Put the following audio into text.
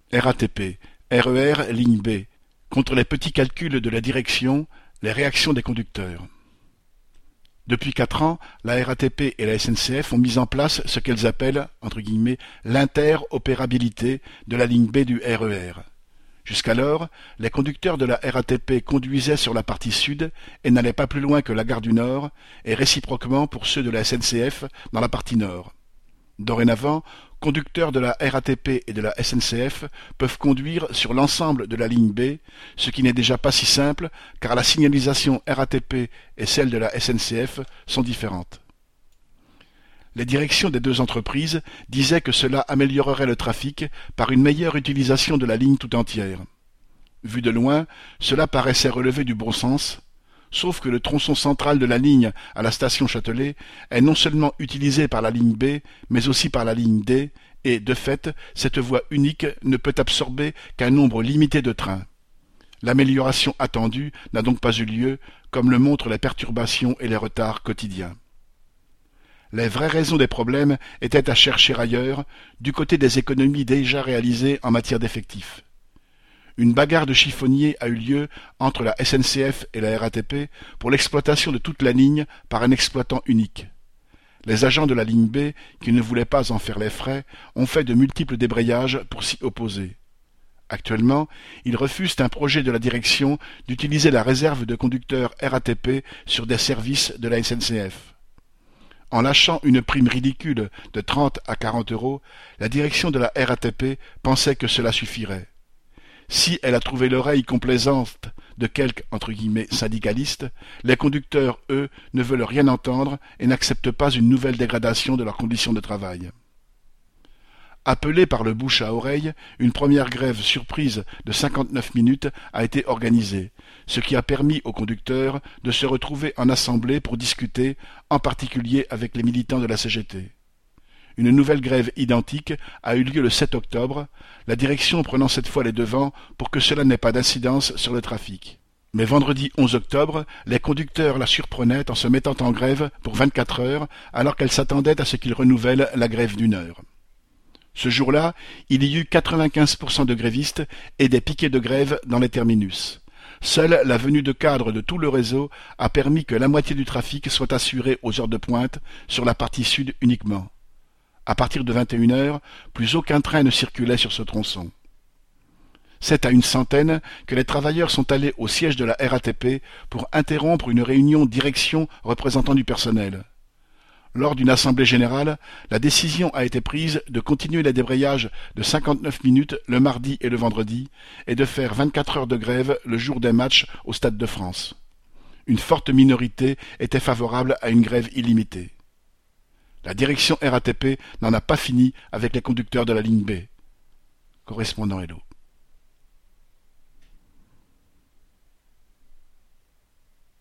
RATP, RER ligne B, contre les petits calculs de la direction, les réactions des conducteurs. Depuis 4 ans, la RATP et la SNCF ont mis en place ce qu'elles appellent, entre guillemets, l'interopérabilité de la ligne B du RER. Jusqu'alors, les conducteurs de la RATP conduisaient sur la partie sud et n'allaient pas plus loin que la gare du Nord, et réciproquement pour ceux de la SNCF dans la partie nord. Dorénavant, conducteurs de la RATP et de la SNCF peuvent conduire sur l'ensemble de la ligne B, ce qui n'est déjà pas si simple car la signalisation RATP et celle de la SNCF sont différentes. Les directions des deux entreprises disaient que cela améliorerait le trafic par une meilleure utilisation de la ligne tout entière. Vu de loin, cela paraissait relever du bon sens, sauf que le tronçon central de la ligne à la station Châtelet est non seulement utilisé par la ligne B, mais aussi par la ligne D, et, de fait, cette voie unique ne peut absorber qu'un nombre limité de trains. L'amélioration attendue n'a donc pas eu lieu, comme le montrent les perturbations et les retards quotidiens. Les vraies raisons des problèmes étaient à chercher ailleurs, du côté des économies déjà réalisées en matière d'effectifs. Une bagarre de chiffonniers a eu lieu entre la SNCF et la RATP pour l'exploitation de toute la ligne par un exploitant unique. Les agents de la ligne B, qui ne voulaient pas en faire les frais, ont fait de multiples débrayages pour s'y opposer. Actuellement, ils refusent un projet de la direction d'utiliser la réserve de conducteurs RATP sur des services de la SNCF. En lâchant une prime ridicule de 30 à 40 euros, la direction de la RATP pensait que cela suffirait. Si elle a trouvé l'oreille complaisante de quelques entre guillemets syndicalistes, les conducteurs, eux, ne veulent rien entendre et n'acceptent pas une nouvelle dégradation de leurs conditions de travail. Appelée par le bouche à oreille, une première grève surprise de 59 minutes a été organisée, ce qui a permis aux conducteurs de se retrouver en assemblée pour discuter, en particulier avec les militants de la CGT. Une nouvelle grève identique a eu lieu le 7 octobre, la direction prenant cette fois les devants pour que cela n'ait pas d'incidence sur le trafic. Mais vendredi 11 octobre, les conducteurs la surprenaient en se mettant en grève pour 24 heures alors qu'elle s'attendait à ce qu'ils renouvellent la grève d'1 heure. Ce jour-là, il y eut 95% de grévistes et des piquets de grève dans les terminus. Seule la venue de cadres de tout le réseau a permis que la moitié du trafic soit assurée aux heures de pointe sur la partie sud uniquement. À partir de 21 heures, plus aucun train ne circulait sur ce tronçon. C'est à une centaine que les travailleurs sont allés au siège de la RATP pour interrompre une réunion direction représentant du personnel. Lors d'une assemblée générale, la décision a été prise de continuer les débrayages de 59 minutes le mardi et le vendredi et de faire 24 heures de grève le jour des matchs au Stade de France. Une forte minorité était favorable à une grève illimitée. La direction RATP n'en a pas fini avec les conducteurs de la ligne B. Correspondant Hello.